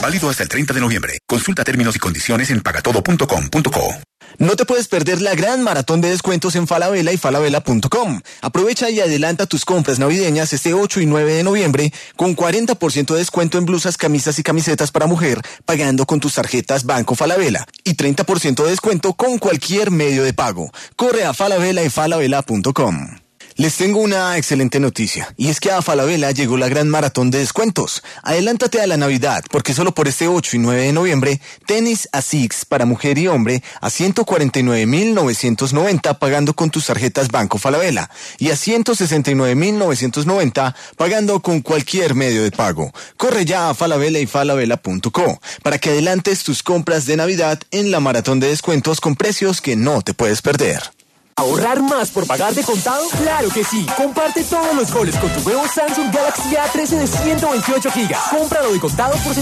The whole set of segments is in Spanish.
Válido hasta el 30 de noviembre. Consulta términos y condiciones en pagatodo.com.co. No te puedes perder la gran maratón de descuentos en Falabella y falabella.com. Aprovecha y adelanta tus compras navideñas este 8 y 9 de noviembre con 40% de descuento en blusas, camisas y camisetas para mujer pagando con tus tarjetas Banco Falabella y 30% de descuento con cualquier medio de pago. Corre a Falabella y falabella.com. Les tengo una excelente noticia, y es que a Falabella llegó la gran maratón de descuentos. Adelántate a la Navidad, porque solo por este 8 y 9 de noviembre, tenis ASICS para mujer y hombre a 149.990 pagando con tus tarjetas Banco Falabella, y a 169.990 pagando con cualquier medio de pago. Corre ya a Falabella y falabella.co para que adelantes tus compras de Navidad en la maratón de descuentos con precios que no te puedes perder. ¿Ahorrar más por pagar de contado? ¡Claro que sí! Comparte todos los goles con tu nuevo Samsung Galaxy A13 de 128 GB. Cómpralo de contado por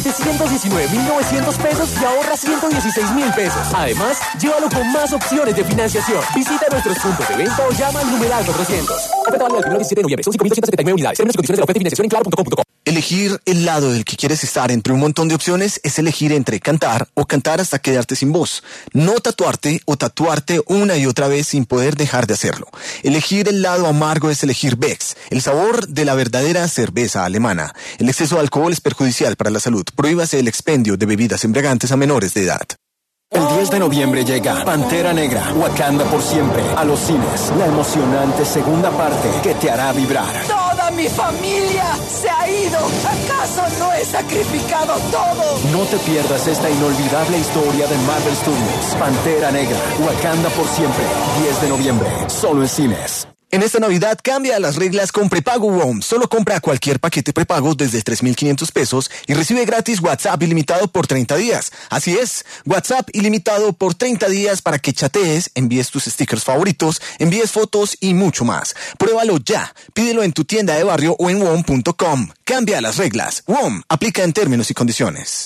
719.900 pesos y ahorra 116.000 pesos. Además, llévalo con más opciones de financiación. Visita nuestros puntos de venta o llama al numeral 400. Oferta válida del 1 al 17 de noviembre. Son 5.279 unidades. Términos y condiciones de la oferta y financiación en claro.com.co. Elegir el lado del que quieres estar entre un montón de opciones es elegir entre cantar o cantar hasta quedarte sin voz. No tatuarte o tatuarte una y otra vez sin poder dejar de hacerlo. Elegir el lado amargo es elegir Beck's, el sabor de la verdadera cerveza alemana. El exceso de alcohol es perjudicial para la salud. Prohíbase el expendio de bebidas embriagantes a menores de edad. El 10 de noviembre llega Pantera Negra, Wakanda por siempre, a los cines. La emocionante segunda parte que te hará vibrar. ¡Toda mi familia se ha ido! ¿Acaso no he sacrificado todo? No te pierdas esta inolvidable historia de Marvel Studios. Pantera Negra, Wakanda por siempre, 10 de noviembre, solo en cines. En esta Navidad cambia las reglas con prepago WOM. Solo compra cualquier paquete prepago desde 3.500 pesos y recibe gratis WhatsApp ilimitado por 30 días. Así es, WhatsApp ilimitado por 30 días para que chatees, envíes tus stickers favoritos, envíes fotos y mucho más. Pruébalo ya. Pídelo en tu tienda de barrio o en WOM.com. Cambia las reglas. WOM aplica en términos y condiciones.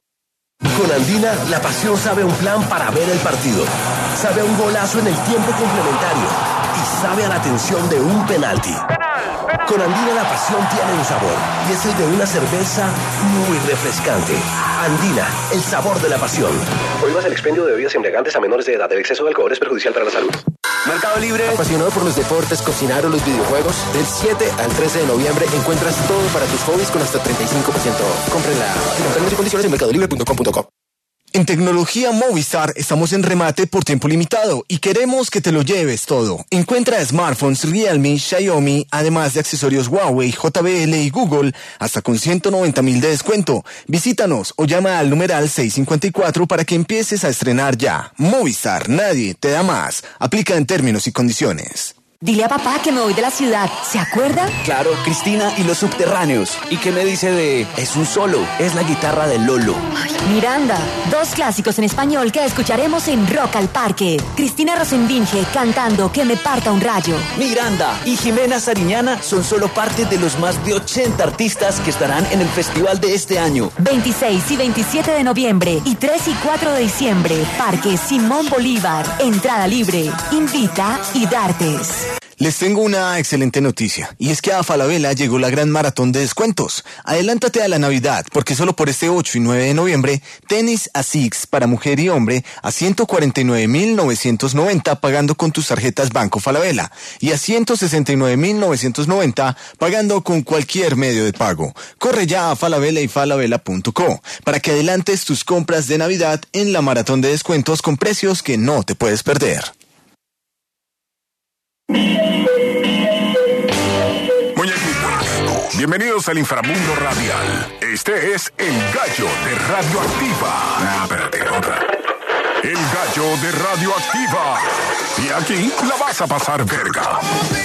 Con Andina, la pasión sabe a un plan para ver el partido. Sabe a un golazo en el tiempo complementario. Y sabe a la tensión de un penalti. Con Andina la pasión tiene un sabor. Y es el de una cerveza muy refrescante. Andina, el sabor de la pasión. Prohíbas el expendio de bebidas embriagantes a menores de edad. El exceso de alcohol es perjudicial para la salud. Mercado Libre. Apasionado por los deportes, cocinar o los videojuegos, del 7 al 13 de noviembre encuentras todo para tus hobbies con hasta 35% off. Cómprenla en términos y condiciones en mercadolibre.com.co. En Tecnología Movistar estamos en remate por tiempo limitado y queremos que te lo lleves todo. Encuentra smartphones Realme, Xiaomi, además de accesorios Huawei, JBL y Google, hasta con 190.000 de descuento. Visítanos o llama al numeral 654 para que empieces a estrenar ya. Movistar, nadie te da más. Aplica en términos y condiciones. Dile a papá que me voy de la ciudad, ¿se acuerda? Claro, Cristina y los subterráneos. ¿Y qué me dice de Es un solo? Es la guitarra de Lolo. Ay, Miranda, dos clásicos en español que escucharemos en Rock al Parque. Cristina Rosenbinge cantando Que me parta un rayo. Miranda y Jimena Sariñana son solo parte de los más de 80 artistas que estarán en el festival de este año. 26 y 27 de noviembre y 3 y 4 de diciembre. Parque Simón Bolívar. Entrada libre. Invita y Dartes. Les tengo una excelente noticia, y es que a Falabella llegó la gran maratón de descuentos. Adelántate a la Navidad, porque solo por este 8 y 9 de noviembre, tenis ASICS para mujer y hombre a 149.990 pagando con tus tarjetas Banco Falabella, y a 169.990 pagando con cualquier medio de pago. Corre ya a Falabella y falabella.co para que adelantes tus compras de Navidad en la maratón de descuentos con precios que no te puedes perder. Muñequitos, bienvenidos al inframundo radial. Este es El Gallo de Radioactiva. Espérate, otra. El Gallo de Radioactiva. Y aquí la vas a pasar verga.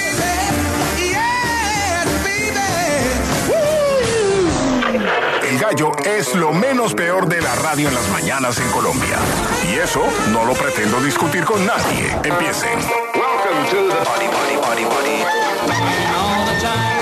El Gallo es lo menos peor de la radio en las mañanas en Colombia. Y eso no lo pretendo discutir con nadie. Empiecen. Welcome to the party, party, party, party. All the time.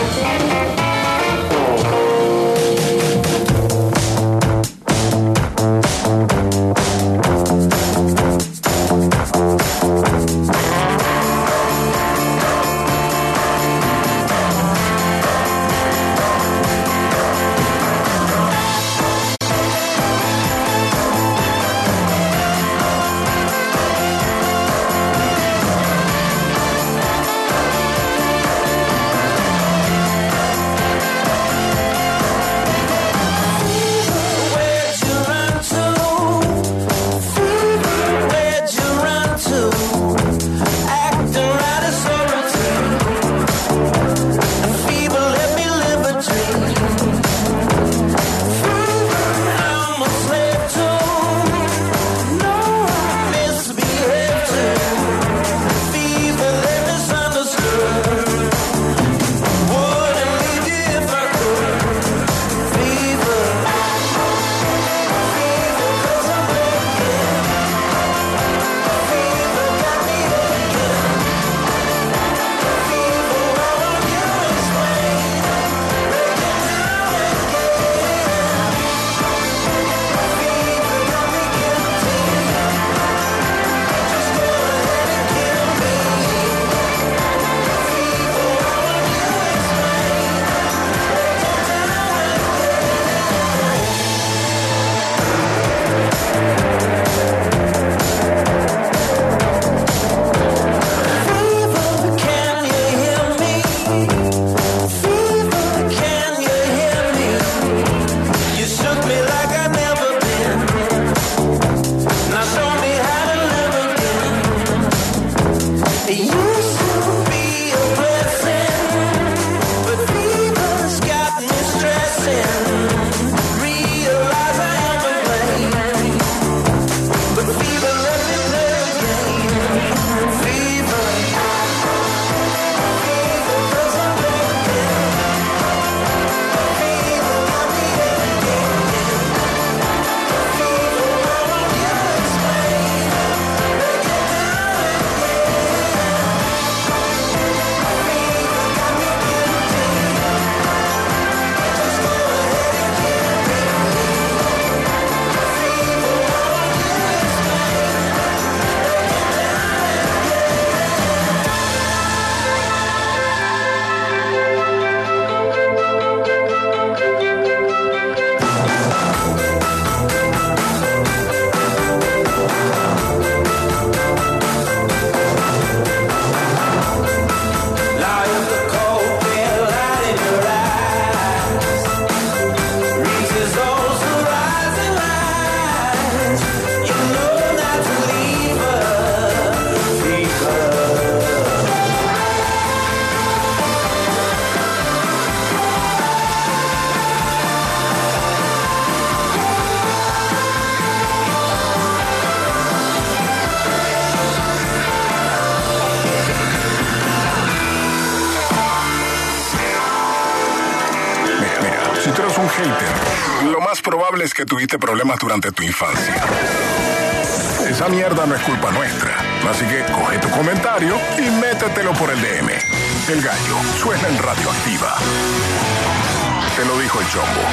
hater, lo más probable es que tuviste problemas durante tu infancia. Esa mierda no es culpa nuestra, así que coge tu comentario y métetelo por el DM. El Gallo suena en Radioactiva. Te lo dijo el Chombo.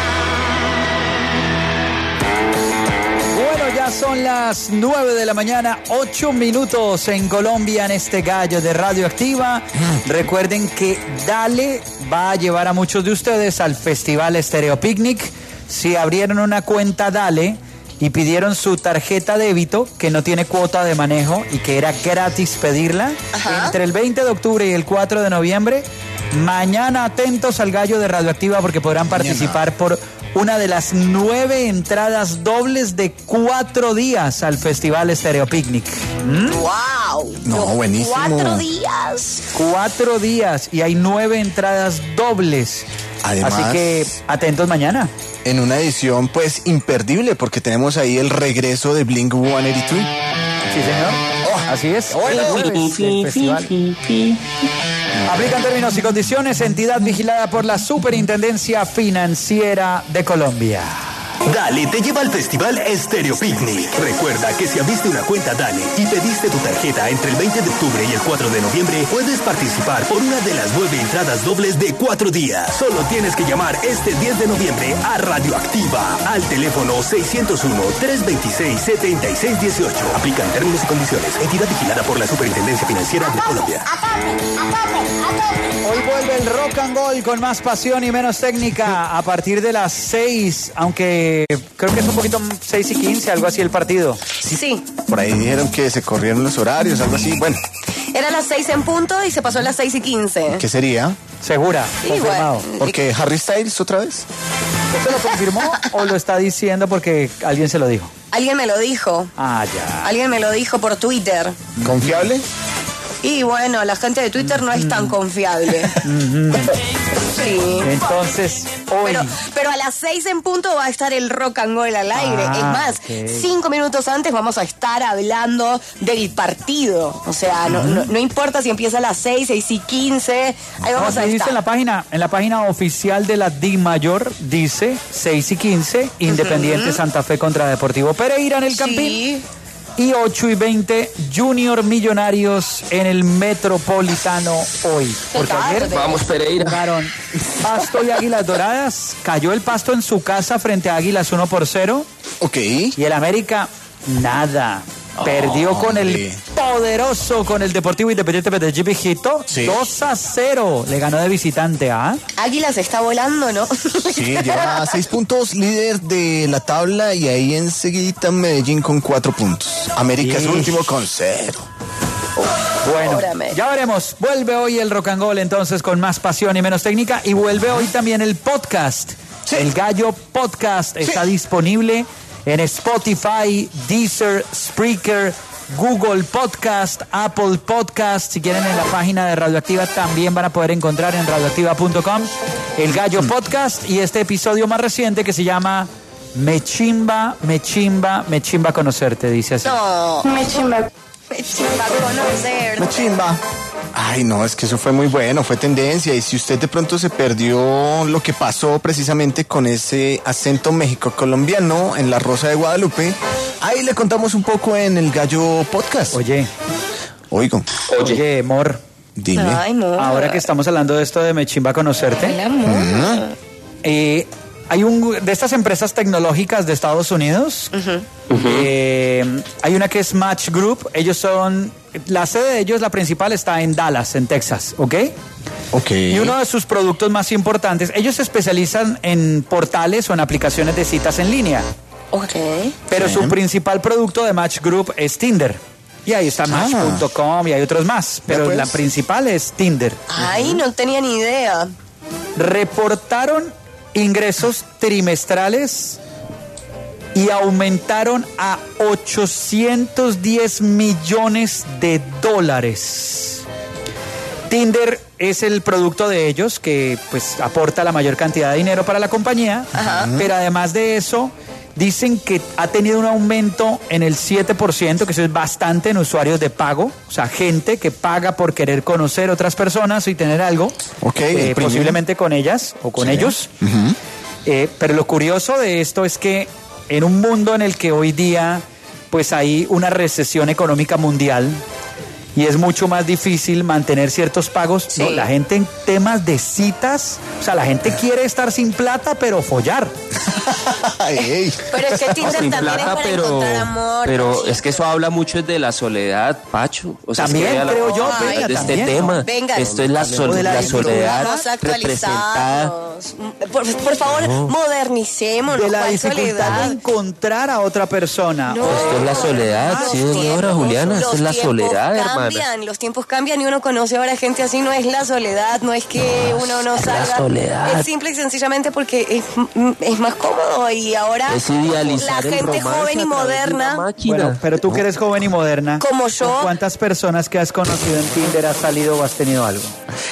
Bueno, ya son las 9 de la mañana, 8 minutos en Colombia en este Gallo de Radioactiva. Recuerden que Dale va a llevar a muchos de ustedes al Festival Estéreo Picnic. Si abrieron una cuenta Dale y pidieron su tarjeta débito, que no tiene cuota de manejo y que era gratis pedirla, entre el 20 de octubre y el 4 de noviembre, mañana atentos al Gallo de Radioactiva porque podrán participar por una de las 9 entradas dobles de 4 días al Festival Estéreo Picnic. ¡Wow! No, buenísimo. 4 días. 4 días y hay 9 entradas dobles. Además, así que atentos mañana. En una edición pues imperdible porque tenemos ahí el regreso de Blink-182. Sí, señor. Así es. El jueves del festival. Aplican términos y condiciones. Entidad vigilada por la Superintendencia Financiera de Colombia. Dale te lleva al Festival Estéreo Picnic. Recuerda que si abriste una cuenta Dale y pediste tu tarjeta entre el 20 de octubre y el 4 de noviembre, puedes participar por una de las 9 entradas dobles de 4 días. Solo tienes que llamar este 10 de noviembre a Radioactiva al teléfono 601-326-7618. Aplican términos y condiciones. Entidad vigilada por la Superintendencia Financiera de Colombia. Hoy vuelve el Rock and Roll con más pasión y menos técnica a partir de las 6, aunque creo que es un poquito 6 y 15, algo así el partido. Sí. Por ahí dijeron que se corrieron los horarios, algo así. Bueno, Era las 6 en punto y se pasó a las 6 y 15. ¿qué sería? Segura, Sí, confirmado. bueno. Porque Harry Styles otra vez. ¿Usted lo confirmó o lo está diciendo porque alguien se lo dijo? Alguien me lo dijo. Ah, ya. Alguien me lo dijo por Twitter. ¿Confiable? Y bueno, la gente de Twitter no es tan confiable. Sí. Entonces, hoy... Pero a las 6 en punto va a estar el Rock and Roll al aire. Ah, Es más, ok. 5 minutos antes vamos a estar hablando del partido. O sea, no importa si empieza a las 6, 6 y 15. Ahí vamos a dice estar. en la página oficial de la DIMAYOR, dice 6 y 15, Independiente Santa Fe contra Deportivo Pereira en el Campín. Sí. Y 8 y 20, Junior Millonarios en el Metropolitano hoy. Porque ayer Vamos, Pereira. jugaron Pasto y Águilas Doradas. Cayó el Pasto en su casa frente a Águilas 1-0. Ok. Y el América, nada. Perdió con el poderoso, con el Deportivo Independiente Medellín Vigito. Sí. 2-0. Le ganó de visitante, ¿ah? Águila se está volando, ¿no? Sí, lleva 6 puntos, líder de la tabla, y ahí enseguida Medellín con 4 puntos. América es Sí. último con 0. Bueno, Pobre América. ya veremos. Vuelve hoy el Rock and Roll entonces con más pasión y menos técnica. Y vuelve hoy también el podcast. Sí. El Gallo Podcast está disponible en Spotify, Deezer, Spreaker, Google Podcast, Apple Podcast. Si quieren, en la página de Radioactiva también van a poder encontrar en radioactiva.com el Gallo Podcast y este episodio más reciente que se llama Me chimba conocerte, dice así. No. Me chimba conocer. Me chimba. Ay, no, es que eso fue muy bueno, fue tendencia. Y si usted de pronto se perdió lo que pasó precisamente con ese acento México-colombiano en La Rosa de Guadalupe, ahí le contamos un poco en el Gallo Podcast. Oye, amor. Dime. Ay, no. Ahora que estamos hablando de esto de me chimba conocerte, El amor. hay de estas empresas tecnológicas de Estados Unidos, hay una que es Match Group. Ellos son, la sede de ellos, la principal, está en Dallas, en Texas, ¿ok? Ok. Y uno de sus productos más importantes, ellos se especializan en portales o en aplicaciones de citas en línea, Ok. pero Sí. su principal producto de Match Group es Tinder. Y ahí está Match.com y hay otros más, pero pues. la principal es Tinder. Ay, no tenía ni idea. Reportaron ingresos trimestrales y aumentaron a $810 millones. Tinder es el producto de ellos que pues aporta la mayor cantidad de dinero para la compañía, pero además de eso dicen que ha tenido un aumento en el 7%, que eso es bastante, en usuarios de pago, o sea, gente que paga por querer conocer otras personas y tener algo, Ok, el premium. posiblemente con ellas o con Sí. ellos. Pero lo curioso de esto es que en un mundo en el que hoy día pues hay una recesión económica mundial y es mucho más difícil mantener ciertos pagos, Sí. ¿no? La gente en temas de citas, o sea, la gente quiere estar sin plata pero follar. Ey. Pero es que Tinder Sin también plata, es para encontrar amor. pero Pachito. es que eso habla mucho de la soledad, Pacho. O sea, También, es que vea creo yo, Peña, de este también, ¿no? tema. Venga, Esto es la, hablemos de la la soledad Vamos a representada. actualizarnos. Por favor, modernicémonos. De la ¿Cuál dificultad soledad? de encontrar a otra persona. No. Esto es la soledad, Los sí, señora tiempos, Juliana, esto los es la tiempos soledad, cambian, hermana. Los tiempos cambian y uno conoce ahora gente así, no es la soledad, no es que uno no es la salga. soledad. Es simple y sencillamente porque es más cómodo y ahora Es idealizar la el gente romance joven y a través de una moderna, máquina. Bueno, pero tú que eres joven y moderna, como ¿con yo, cuántas personas que has conocido en Tinder has salido o has tenido algo?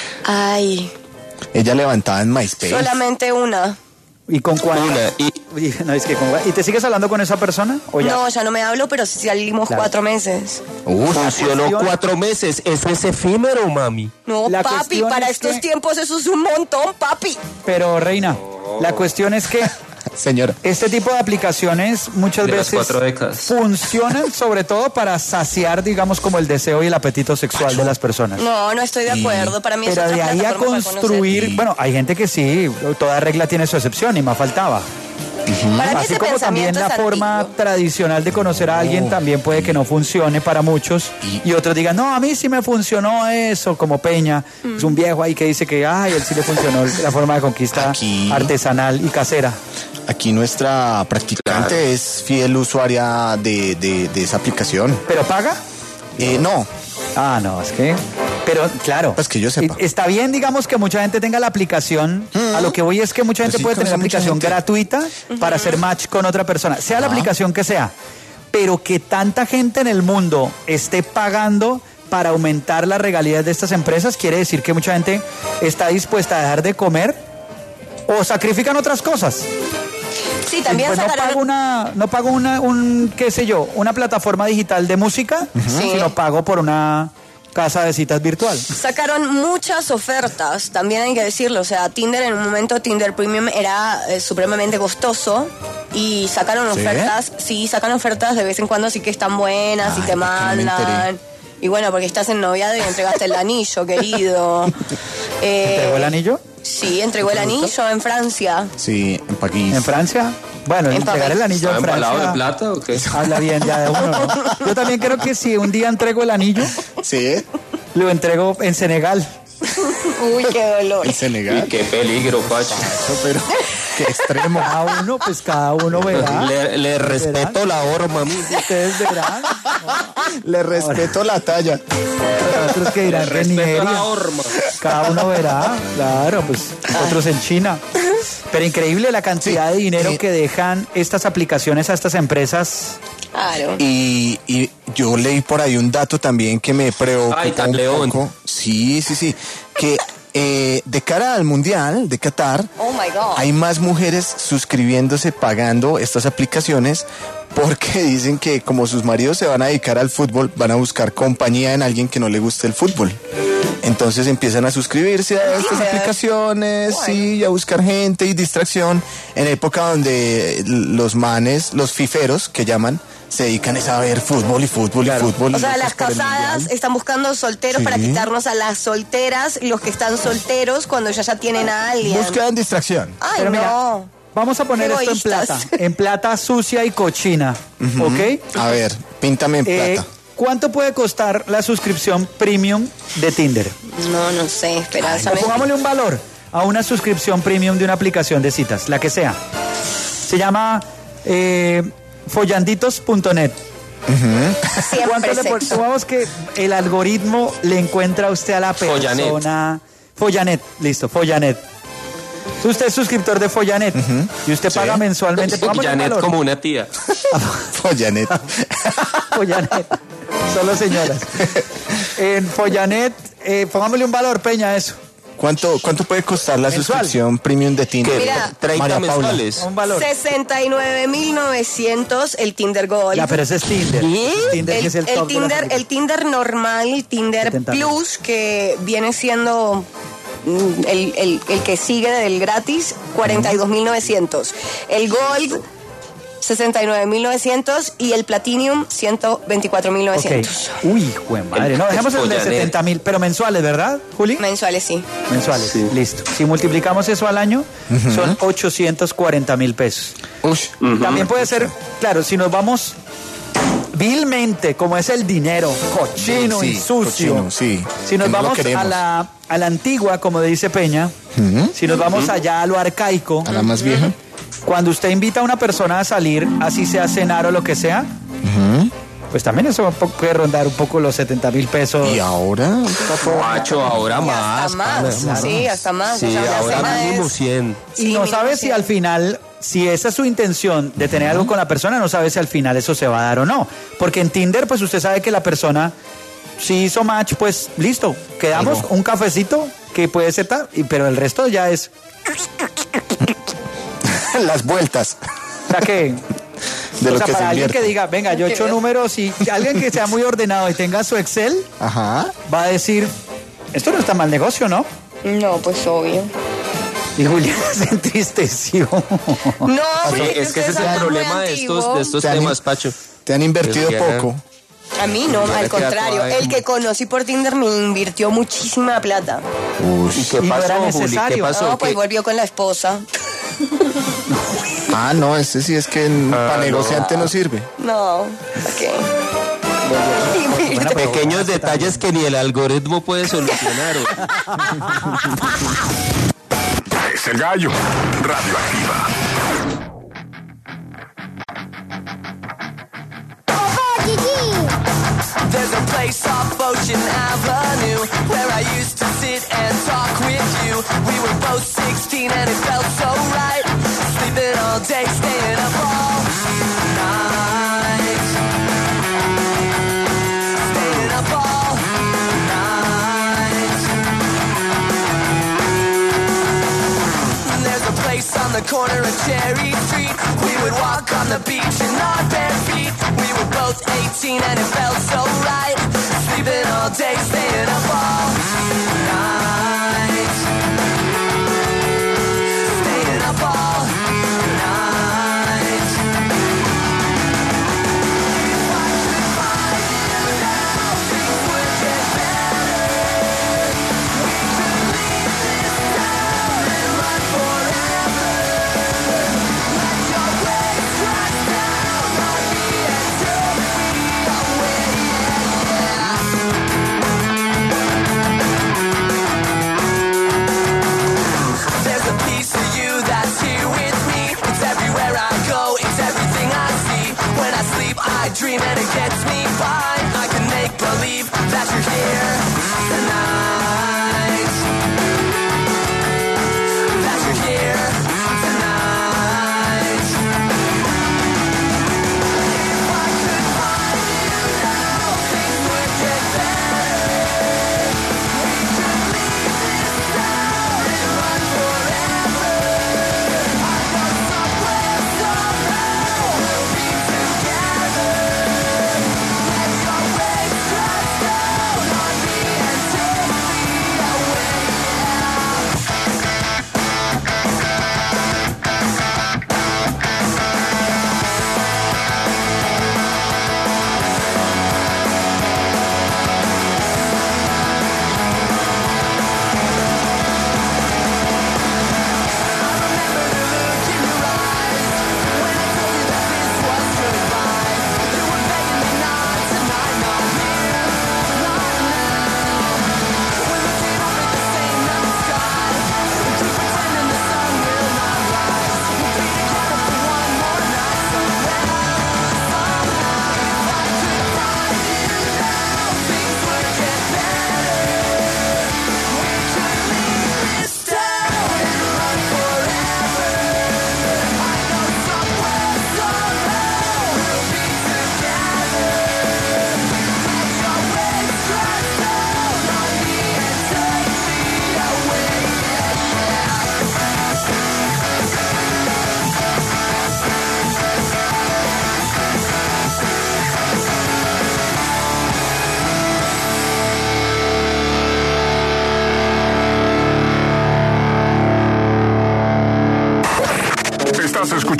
ay, Ella levantada en MySpace. solamente una. ¿Y con cuántas? Una, y No, es que ¿Y te sigues hablando con esa persona? ¿O ya? No, ya no me hablo, pero sí salimos Claro. 4 meses. funcionó cuestión- 4 meses. Eso es efímero, mami. No, La papi, cuestión para es estos que- tiempos eso es un montón, papi. Pero, Reina, la cuestión es que Señora. este tipo de aplicaciones muchas De las veces 4 décadas. funcionan sobre todo para saciar, digamos, como el deseo y el apetito sexual de las personas. No, no estoy de acuerdo. Para mí es Pero otra de ahí a plataforma para construir, conocer. bueno, hay gente que sí, toda regla tiene su excepción y más faltaba. Para mí Así ese como también pensamiento la es forma antiguo. tradicional de conocer a alguien también puede que no funcione para muchos y otros digan, no, a mí sí me funcionó eso, como Peña, es un viejo ahí que dice que, ay, él sí le funcionó la forma de conquista Aquí. artesanal y casera. Aquí nuestra practicante es fiel usuaria de esa aplicación. ¿Pero paga? No, Ah, no, es que... Pero, claro. Pues que yo sepa. Está bien, digamos, que mucha gente tenga la aplicación. A lo que voy es que mucha gente sí puede tener la conoce mucha aplicación gente. gratuita para hacer match con otra persona. Sea la aplicación que sea. Pero que tanta gente en el mundo esté pagando para aumentar las regalías de estas empresas, quiere decir que mucha gente está dispuesta a dejar de comer o sacrifican otras cosas. Sí, también Pues no pago qué sé yo, una plataforma digital de música, sino pago por una casa de citas virtual. sacaron muchas ofertas, también hay que decirlo. O sea, Tinder en un momento, Tinder Premium era supremamente costoso y sacaron ofertas. Sí, sacan ofertas de vez en cuando, sí que están buenas y te ¿por qué no me mandan. enteré? Y bueno, porque estás en noviado y entregaste el anillo, querido. ¿Entregó el anillo? Sí, entregó el anillo en Francia. sí, en París. ¿En Francia? Bueno, En entregar el anillo ¿Está en embalado de Francia plata o qué? habla bien ya de uno, ¿no? Yo también creo que si un día entrego el anillo, Sí, lo entrego en Senegal. Uy, qué dolor. en Senegal. Qué peligro, Pacho. Pero qué extremo. Cada uno verá. Le respeto la horma, mami. Ustedes verán. Le respeto la talla. Otros que dirán que Respeto Nigeria. la horma. Cada uno verá, claro, pues otros en China. Pero increíble la cantidad de dinero que dejan estas aplicaciones a estas empresas. Claro. Y yo leí por ahí un dato también que me preocupa Ay, tan un león. poco. Sí. Que de cara al Mundial de Qatar, Oh my God. hay más mujeres suscribiéndose, pagando estas aplicaciones, porque dicen que como sus maridos se van a dedicar al fútbol, van a buscar compañía en alguien que no le guste el fútbol. Entonces empiezan a suscribirse a estas Tinder. aplicaciones, sí, a buscar gente y distracción, en época donde los manes, los fiferos que llaman, se dedican es a ver fútbol y fútbol y fútbol. O y sea, locos las por el casadas Mundial. están buscando solteros Sí. para quitarnos a las solteras, los que están solteros cuando ya tienen a alguien. Buscan distracción. Ay, Pero mira, no. Vamos a poner esto en Egoístas. plata. En plata sucia y cochina. ¿Ok? A ver, píntame en plata. ¿Cuánto puede costar la suscripción premium de Tinder? No sé, espera. O pongámosle un valor a una suscripción premium de una aplicación de citas, la que sea. Se llama follanditos.net. ¿Cuánto le pon- Supongamos que el algoritmo le encuentra a usted a la persona. Follanet, listo, Follanet. Usted es suscriptor de Follanet y usted paga mensualmente. Pongámosle un Janet valor. como una tía. Follanet. Follanet. Solo señoras. En Follanet, pongámosle un valor, Peña, a eso. ¿Cuánto puede costar la Mensual. suscripción premium de Tinder? Mira, 30 María Paula. mensuales. Un valor. 69.900 el Tinder Gold. Ya, pero ese es Tinder. Tinder que es el top de las el Tinder normal, el Tinder 70.000. Plus, que viene siendo el que sigue del gratis, 42.900. El Gold, 69.900 y el Platinum 124.900. Okay. Uy, jue madre. No, dejemos el de 70.000, pero mensuales, ¿verdad, Juli? Mensuales, sí. Mensuales, sí. Listo. Si multiplicamos eso al año, son 840.000 pesos. También puede ser, claro, si nos vamos vilmente, como es el dinero, cochino y sucio. Cochino, sí. Si nos vamos a la antigua, como dice Peña, si nos vamos allá a lo arcaico, a la más vieja. Cuando usted invita a una persona a salir, así sea a cenar o lo que sea, pues también eso puede rondar un poco los 70.000 pesos. ¿Y ahora? Macho, ahora más. Hasta más, sí, hasta más. Sí, o sea, ahora mínimo es... 100. Y Sí, no sabe mínimo si 100. al final, si esa es su intención de tener algo con la persona, no sabe si al final eso se va a dar o no. Porque en Tinder, pues usted sabe que la persona, si hizo match, pues listo, quedamos un cafecito que puede ser tal, pero el resto ya es... Las vueltas. O sea que... De o lo sea, que para se alguien invierte. que diga, venga, yo 8 números y alguien que sea muy ordenado y tenga su Excel, Ajá. va a decir, esto no está mal negocio, ¿no? No, pues obvio. Y Julián se entristeció. No, Es que ese es el problema de estos temas, Pacho. Te han invertido Que- poco. A mí no, Ya al le queda contrario. toda El que conocí por Tinder me invirtió muchísima plata. ¿Y qué Y no pasó, era Juli? ¿Qué necesario. pasó? No, pues ¿Qué- volvió con la esposa. Ah, no, este sí es que para negociante no sirve. No, ok. Pequeños detalles que ni el algoritmo puede solucionar. Es el gallo. Radioactiva. There's a place off Ocean Avenue where I used to sit and talk with you. We were both 16 and it felt so right. Sleeping all day, staying up all night. Staying up all night. There's a place on the corner of Cherry Street. We would walk on the beach in our bare feet. We were both 18 and it felt so right. Sleeping all day, staying up all night. Staying up all night. If I could find you now, things would get better. We could leave this town and run forever. Let your waves crash down on me and turn me away.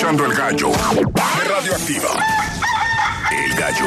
escuchando El Gallo de Radioactiva. El Gallo.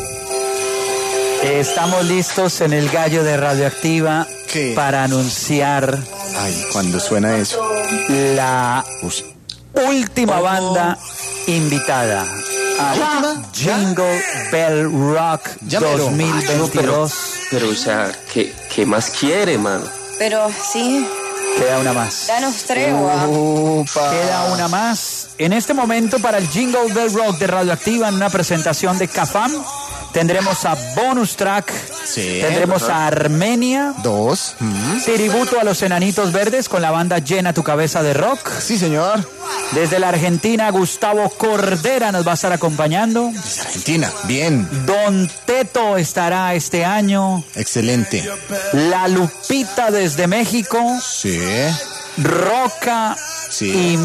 Estamos listos en El Gallo de Radioactiva para anunciar... Ay, cuando suena eso. La última banda invitada a Jingle Bell Rock 2022. Pero, o sea, ¿qué más quiere, mano? Pero sí. Queda una más. Danos tregua. Queda una más. En este momento para el Jingle Bell Rock de Radioactiva, en una presentación de Cafam, tendremos a Bonus Track, tendremos a Armenia, tributo a los Enanitos Verdes con la banda Llena tu Cabeza de Rock. Sí, señor. Desde la Argentina, Gustavo Cordera nos va a estar acompañando. Desde Argentina, bien. Don Teto estará este año. Excelente. La Lupita desde México. Sí. Roca y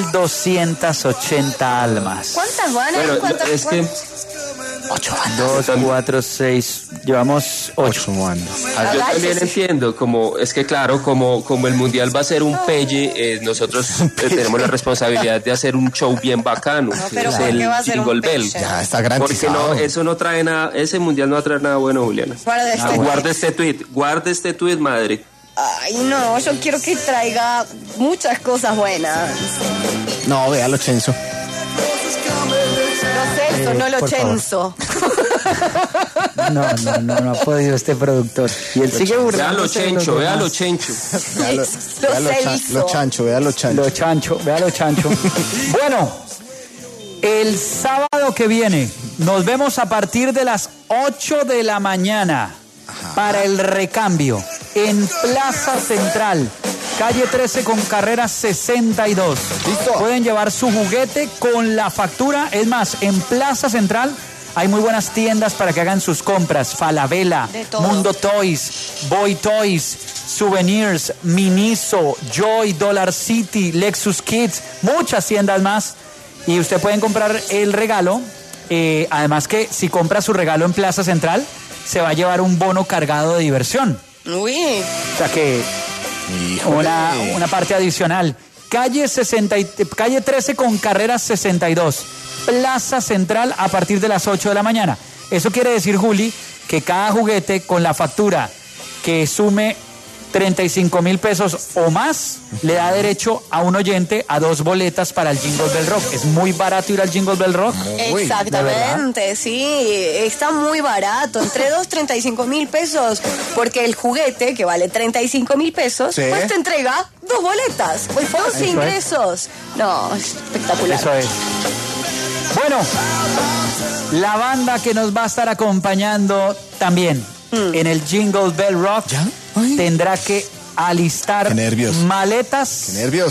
1280 almas. ¿Cuántas van? Bueno, es que 8 bandas. 2, 4, 6. Llevamos 8 bandas. Yo también entiendo, como es que claro, como el mundial va a ser un pelle, nosotros tenemos la responsabilidad de hacer un show bien bacano, pero es ¿por el qué va a ser Jingle un Bell. pelle? Ya está garantizado. Porque eso no trae nada, ese mundial no va a traer nada bueno, Juliana. Guarda este tweet, madre. Ay, no, yo quiero que traiga muchas cosas buenas. No, véalo, Chenzo. Lo Celso, no lo Chenzo. No ha podido este productor. Y él sigue burlando. Véalo, Chencho. Lo chancho. Bueno, el sábado que viene nos vemos a partir de las 8 de la mañana para el recambio en Plaza Central, calle 13 con carrera 62. ¿Listo? Pueden llevar su juguete con la factura. Es más, en Plaza Central hay muy buenas tiendas para que hagan sus compras. Falabella, Mundo Toys, Boy Toys, Souvenirs, Miniso, Joy, Dollar City, Lexus Kids, muchas tiendas más. Y usted puede comprar el regalo. Además que si compra su regalo en Plaza Central, se va a llevar un bono cargado de diversión. Uy. O sea que una parte adicional. Calle 13 con carrera 62. Plaza Central a partir de las 8 de la mañana. Eso quiere decir, Juli, que cada juguete con la factura que sume 35,000 pesos o más le da derecho a un oyente a 2 boletas para el Jingle Bell Rock. Es muy barato ir al Jingle Bell Rock. Exactamente, sí, está muy barato. Entre 2 35,000 pesos, porque el juguete que vale 35,000 pesos, pues te entrega 2 boletas, pues 2 ingresos. No, espectacular. Eso es. Bueno, la banda que nos va a estar acompañando también en el Jingle Bell Rock tendrá que alistar maletas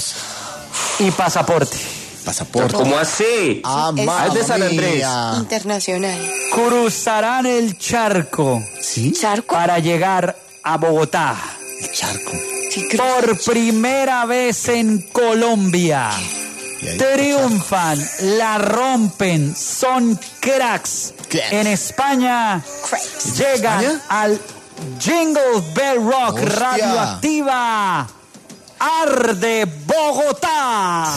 y pasaporte. ¿Cómo así? Es de San Andrés. Internacional. Cruzarán el charco. ¿Charco? Para llegar a Bogotá. El charco. Por primera vez en Colombia. Triunfan, la rompen, son cracks. En España llegan al Jingle Bell Rock Radioactiva. Arde Bogotá.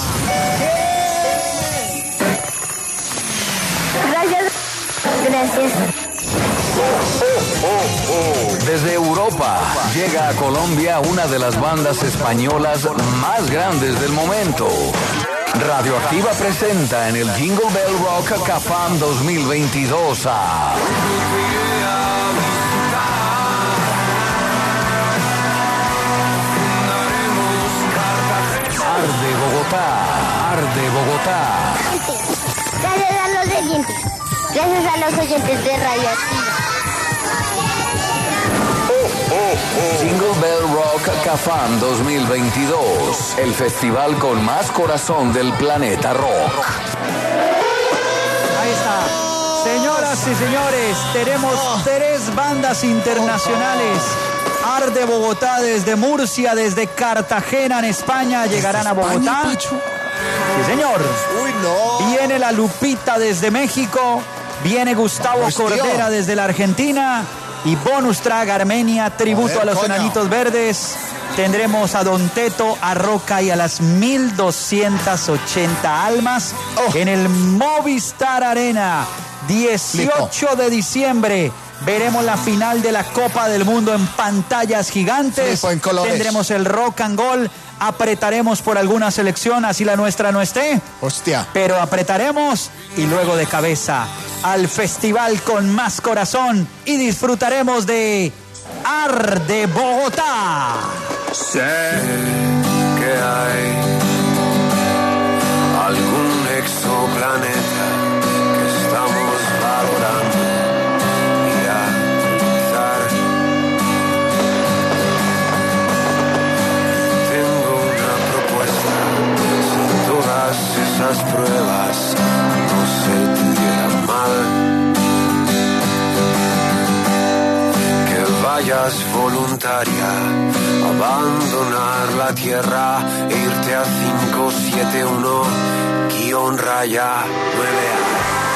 Gracias. Desde Europa llega a Colombia una de las bandas españolas más grandes del momento. Radioactiva presenta en el Jingle Bell Rock Cafam 2022 a Arde Bogotá, Arde Bogotá. Gracias a los oyentes. Gracias a los oyentes de Radioactiva. Jingle Bell Rock Cafam 2022, el festival con más corazón del planeta rock. Ahí está. Señoras y señores, tenemos 3 bandas internacionales. Arde Bogotá desde Murcia, desde Cartagena en España, llegarán a Bogotá. Sí, señor. Viene la Lupita desde México, viene Gustavo Cordera desde la Argentina y Bonus Track Armenia, tributo a los Enanitos Verdes. tendremos a Don Teto, a Roca y a las 1280 almas en el Movistar Arena. 18 de diciembre veremos la final de la Copa del Mundo en pantallas gigantes. Tendremos el rock and roll. Apretaremos por alguna selección, así la nuestra no esté. Hostia. Pero apretaremos y luego de cabeza al festival con más corazón y disfrutaremos de Arde Bogotá. Sé que hay algún exoplaneta que estamos valorando ir a cruzar. Tengo una propuesta: si todas esas pruebas no se te dieran mal, que vayas voluntaria, abandonar la tierra e irte a 571-9A.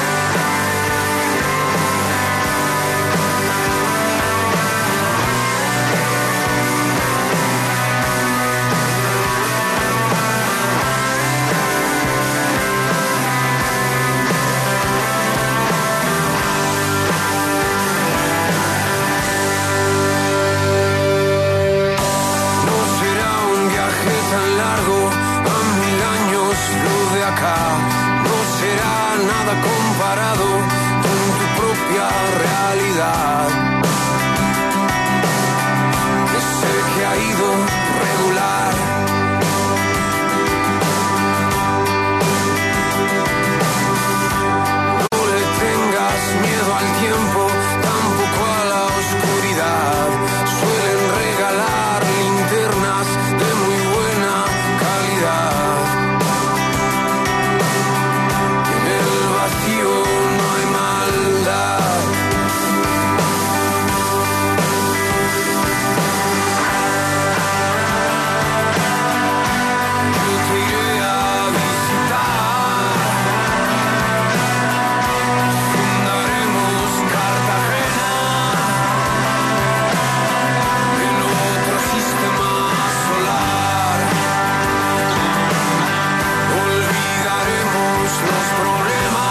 No será nada comparado con tu propia realidad. Que sé que ha ido regular. No le tengas miedo al tiempo, tampoco a la oscuridad. Suelen regalar linternas de muy buena calidad. No hay maldad. Yo te iré a visitar. Fundaremos Cartagena en otro sistema solar. Olvidaremos los problemas,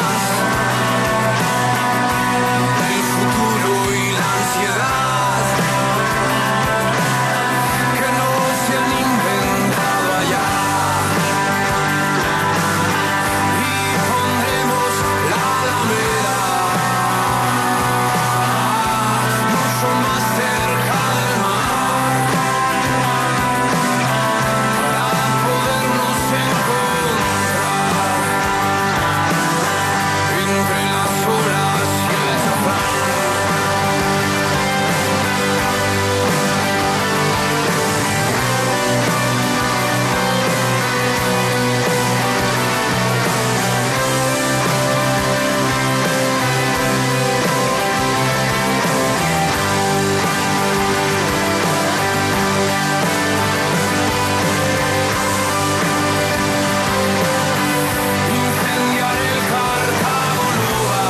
el futuro y la ansiedad que no se han inventado allá, y pondremos la Alameda mucho más cerca del mar para podernos encontrar entre las olas y el azafrán. Incendiar el Cartago Nova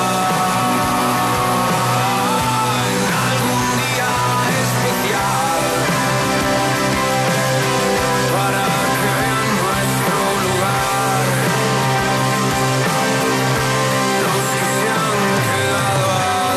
en algún día especial para que vean nuestro lugar los que se han quedado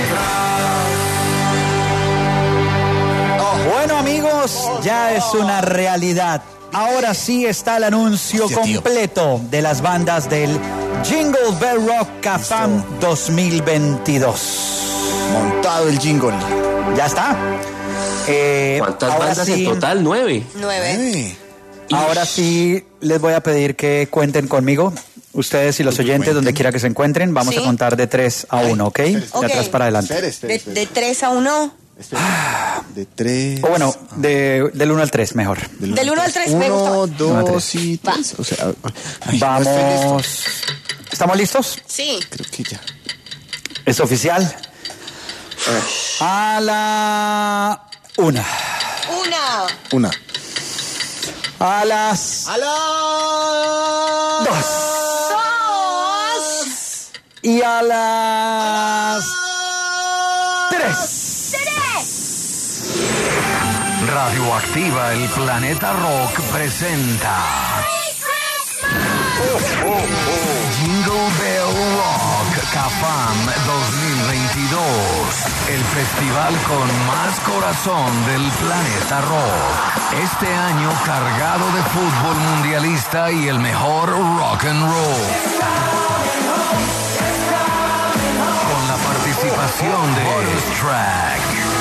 atrás. Bueno, amigos, ya es una realidad. Ahora sí está el anuncio Hostia, tío. completo de las bandas del Jingle Bell Rock Cafam 2022. Montado el jingle. ¿Ya está? ¿Cuántas ahora bandas sí, en total? 9. 9. Ahora sí les voy a pedir que cuenten conmigo. Ustedes y los oyentes, donde quiera que se encuentren, vamos Sí. a contar de 3 a 1, ¿ok? De Ok. atrás para adelante. De 3 a 1. De 3. O bueno, del 1 al 3, mejor. Del 1 al 3 me 1, gusta. 2 y 3. O sea, ay, no estoy listo. Vamos. ¿Estamos listos? Sí. Creo que ya. Es oficial. A la 1. Una. Una. A las ¡Aló! 2. Dos. Y a las 3. Radioactiva, el Planeta Rock presenta Jingle Bell Rock CAFAM 2022, el festival con más corazón del planeta rock. Este año cargado de fútbol mundialista y el mejor rock and roll. Con la participación de Bonus Track.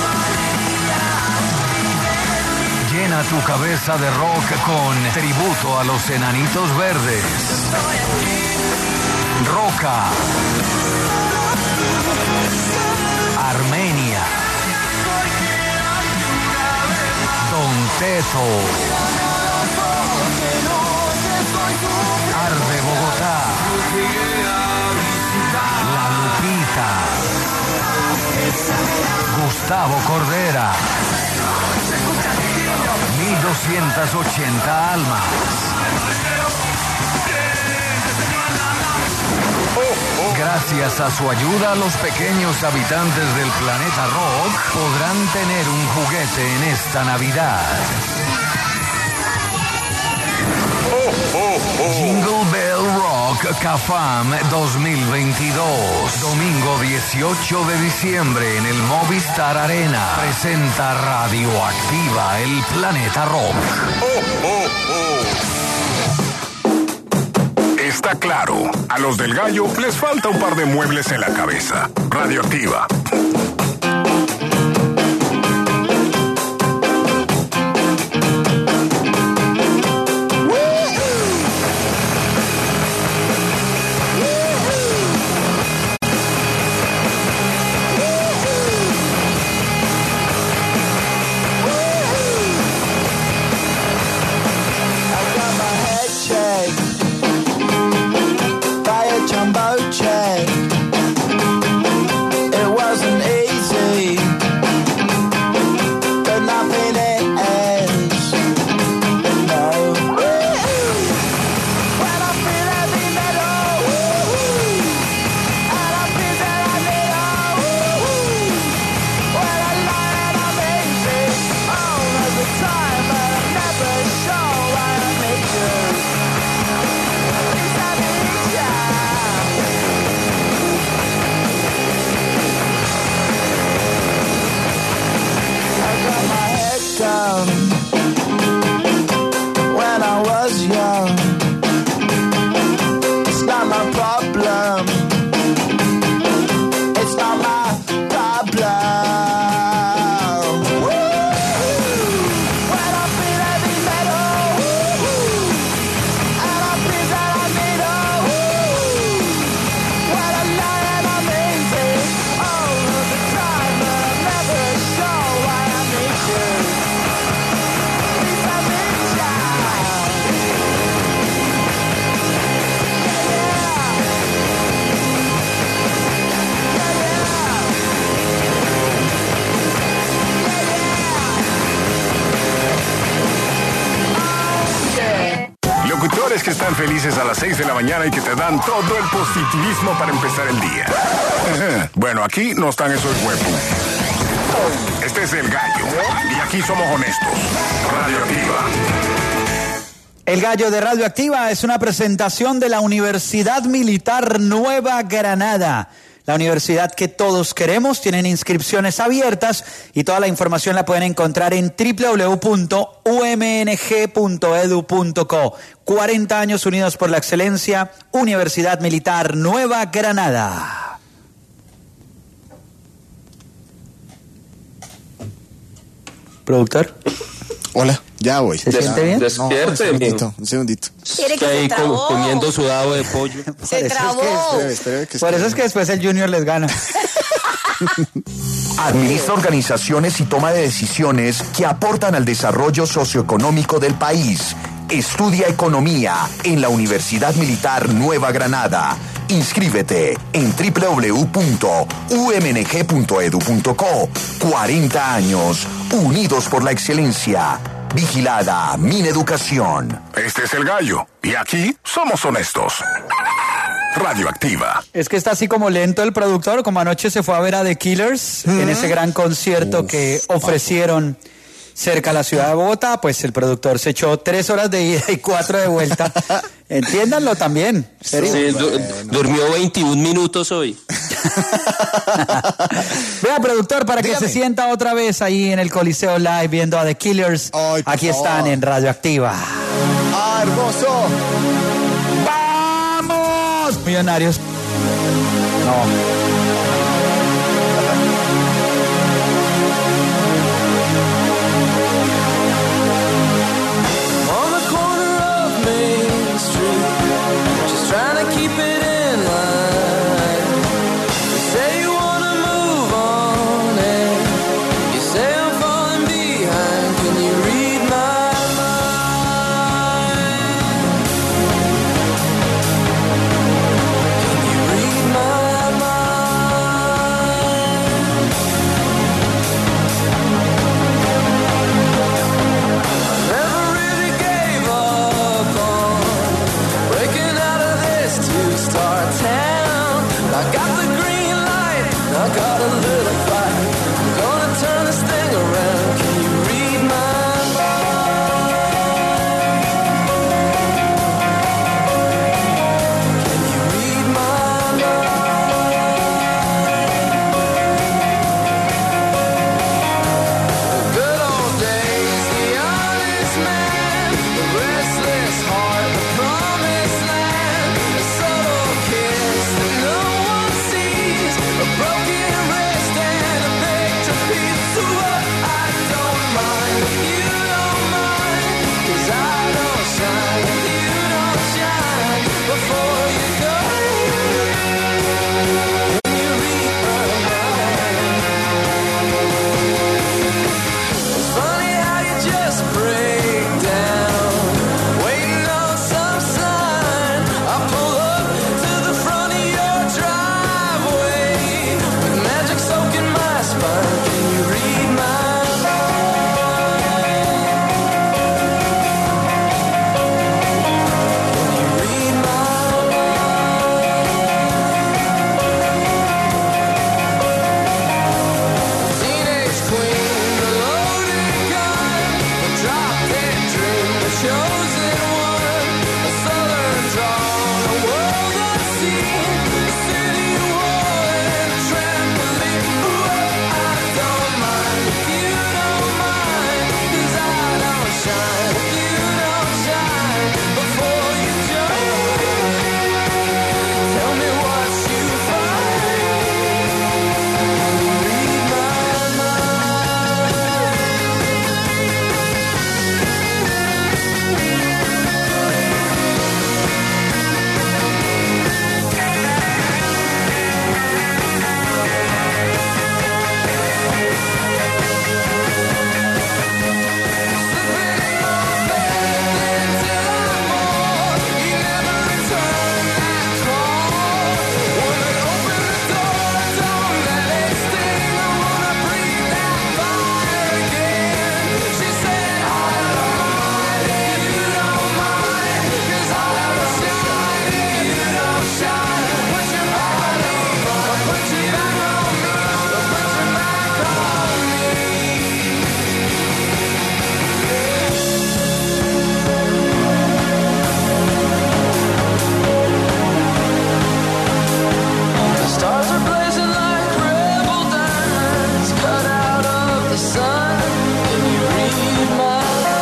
Llena tu cabeza de rock con tributo a los Enanitos Verdes. Roca. Armenia. Don Teto. Arde Bogotá. La Lupita. Gustavo Cordera. 1280 almas. Gracias a su ayuda, los pequeños habitantes del planeta rock podrán tener un juguete en esta Navidad. Jingle Bell Rock CAFAM 2022. Domingo 18 de diciembre en el Movistar Arena. Presenta Radioactiva, el Planeta Rock. Está claro, a los del Gallo les falta un par de muebles en la cabeza. Radioactiva. Que están felices a las 6 de la mañana y que te dan todo el positivismo para empezar el día. Bueno, aquí no están esos huevos. Este es el Gallo y aquí somos honestos. Radioactiva. El Gallo de Radioactiva es una presentación de la Universidad Militar Nueva Granada. La universidad que todos queremos. Tienen inscripciones abiertas y toda la información la pueden encontrar en www.umng.edu.co. 40 años unidos por la excelencia. Universidad Militar Nueva Granada. ¿Productor? Hola, ya voy. ¿Se siente bien? Despierte, un segundito. ¿Quiere que se trabó? comiendo sudado de pollo. Se trabó. Por eso es que después el Junior les gana. Administra organizaciones y toma de decisiones que aportan al desarrollo socioeconómico del país. Estudia economía en la Universidad Militar Nueva Granada. Inscríbete en www.umng.edu.co. 40 años unidos por la excelencia. Vigilada Mineducación. Este es el Gallo y aquí somos honestos. Radioactiva. Es que está así como lento el productor, como anoche se fue a ver a The Killers en ese gran concierto que ofrecieron cerca a la ciudad de Bogotá, pues el productor se echó 3 horas de ida y 4 de vuelta. Entiéndanlo también. ¿Serio? Sí, durmió 21 minutos hoy. Vea, productor, para Dígame. que se sienta otra vez ahí en el Coliseo Live viendo a The Killers. Ay, por Aquí favor. están en Radioactiva. ¡Ah, hermoso! ¡Vamos! Millonarios. No. On the corner of Main Street, just trying to keep it in line. You say you wanna move on, and you say I'm falling behind. Can you read my mind? Can you read my mind? Never really gave up on breaking out of this two-star town. I got the green light, I got a little fight. I'm gonna turn this thing around. Can you read my mind? Can you read my mind? The good old days, the honest man, the restless heart, the promised land, a subtle kiss that no one sees, a broken wrist and a picture piece. So what? I don't mind if you don't mind, 'cause I don't shine if you don't shine. Before you go, can you read my mind? It's funny how you just break down, waiting on some sign. I pull up to the front of your driveway, with magic soaking my spine. Can you read my mind? Can you read my mind? Teenage queen, the loaded gun, the drop-dead dream, the chosen one, a southern drawl, a world unseen, a city wall and a trampoline. Ooh, I don't mind if you don't mind, 'cause I don't shine if you don't shine. Before you jump, tell me what you find. Read my mind. The stars are blazing like rebel diamonds cut out of the sun. Can you read my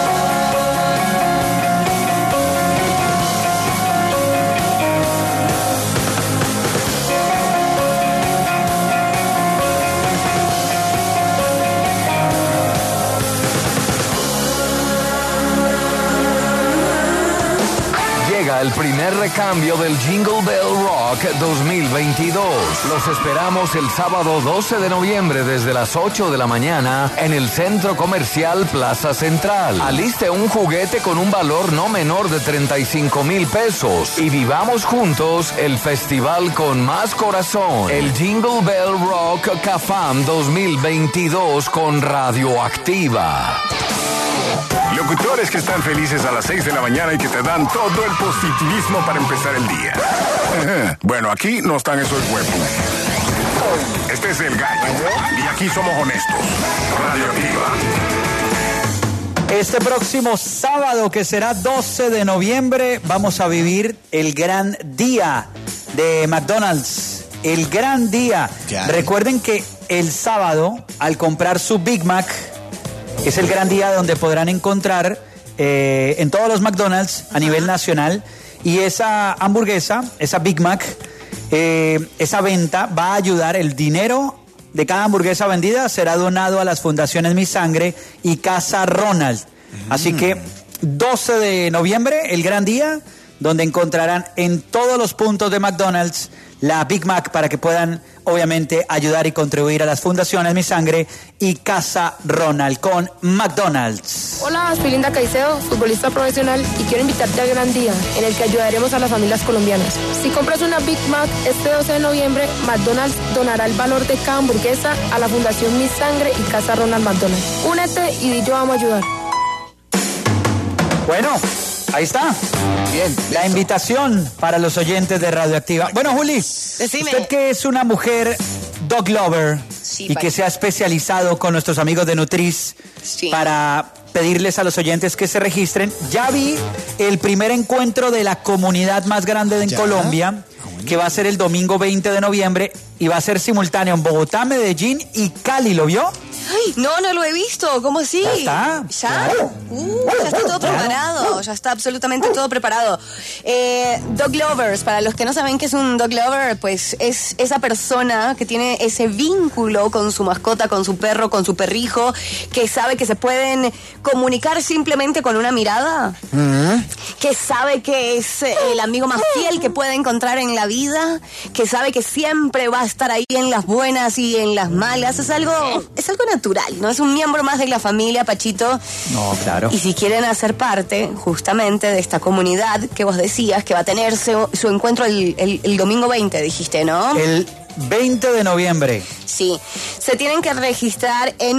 Llega el primer recambio del Jingle Bell Rock 2022. Los esperamos el sábado 12 de noviembre desde las 8 de la mañana en el Centro Comercial Plaza Central. Aliste un juguete con un valor no menor de 35,000 pesos y vivamos juntos el festival con más corazón, el Jingle Bell Rock CAFAM 2022 con Radioactiva. Locutores que están felices a las 6 de la mañana y que te dan todo el positivismo para empezar el día. Bueno, aquí no están esos huevos. Este es el gallo. Y aquí somos honestos. Radioactiva. Este próximo sábado, que será 12 de noviembre, vamos a vivir el gran día de McDonald's. El gran día. Recuerden que el sábado, al comprar su Big Mac, es el gran día donde podrán encontrar en todos los McDonald's a nivel nacional. Y esa hamburguesa, esa Big Mac, esa venta va a ayudar, el dinero de cada hamburguesa vendida será donado a las fundaciones Mi Sangre y Casa Ronald. Así que 12 de noviembre, el gran día, donde encontrarán en todos los puntos de McDonald's la Big Mac para que puedan, obviamente, ayudar y contribuir a las fundaciones Mi Sangre y Casa Ronald con McDonald's. Hola, soy Linda Caicedo, futbolista profesional, y quiero invitarte al gran día en el que ayudaremos a las familias colombianas. Si compras una Big Mac este 12 de noviembre, McDonald's donará el valor de cada hamburguesa a la fundación Mi Sangre y Casa Ronald McDonald. Únete y di yo vamos a ayudar. Bueno, ahí está. Bien. La invitación para los oyentes de Radioactiva. Bueno, Juli, usted que es una mujer dog lover y que se ha especializado con nuestros amigos de Nutris para pedirles a los oyentes que se registren, ya vi el primer encuentro de la comunidad más grande en Colombia, que va a ser el domingo 20 de noviembre y va a ser simultáneo en Bogotá, Medellín y Cali. ¿Lo vio? Ay, no lo he visto. ¿Cómo así? Ya está. ¿Ya? Ya está todo preparado. Ya está absolutamente todo preparado. Dog lovers, para los que no saben qué es un dog lover, pues es esa persona que tiene ese vínculo con su mascota, con su perro, con su perrijo, que sabe que se pueden comunicar simplemente con una mirada, que sabe que es el amigo más fiel que puede encontrar en la vida, que sabe que siempre va a estar ahí en las buenas y en las malas. Es algo natural, ¿no? Es un miembro más de la familia, Pachito. No, claro. Y si quieren hacer parte justamente de esta comunidad que vos decías que va a tener su encuentro el domingo 20, dijiste, ¿no? El 20 de noviembre. Sí, se tienen que registrar en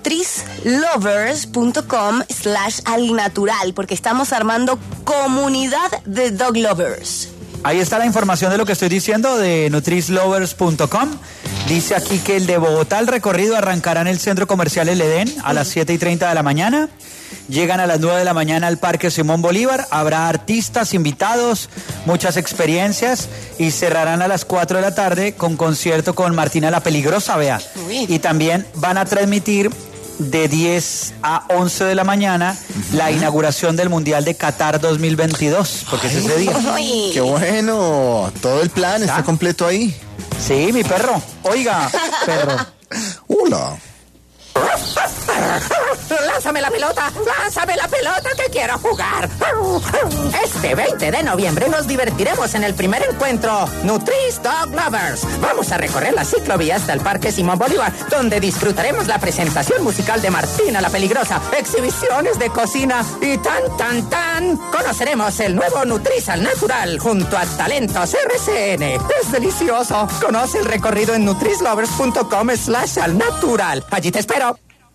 nutrislovers.com/alnatural, porque estamos armando comunidad de dog lovers. Ahí está la información de lo que estoy diciendo de nutrislovers.com. Dice aquí que el de Bogotá, el recorrido arrancará en el Centro Comercial El Edén a las 7:30 de la mañana. Llegan a las 9 de la mañana al Parque Simón Bolívar. Habrá artistas, invitados, muchas experiencias y cerrarán a las 4 de la tarde con concierto con Martina la Peligrosa, vea. Y también van a transmitir de 10 a 11 de la mañana la inauguración del Mundial de Qatar 2022, porque es ese día. ¡Qué bueno! Todo el plan está completo ahí. Sí, mi perro. Oiga, perro. Hola. ¡Lánzame la pelota! ¡Lánzame la pelota que quiero jugar! Este 20 de noviembre nos divertiremos en el primer encuentro Nutris Dog Lovers. Vamos a recorrer la ciclovía hasta el Parque Simón Bolívar, donde disfrutaremos la presentación musical de Martina la Peligrosa, exhibiciones de cocina y tan. Conoceremos el nuevo Nutris al Natural junto a Talentos RCN. ¡Es delicioso! Conoce el recorrido en nutrislovers.com/alnatural. Allí te espero.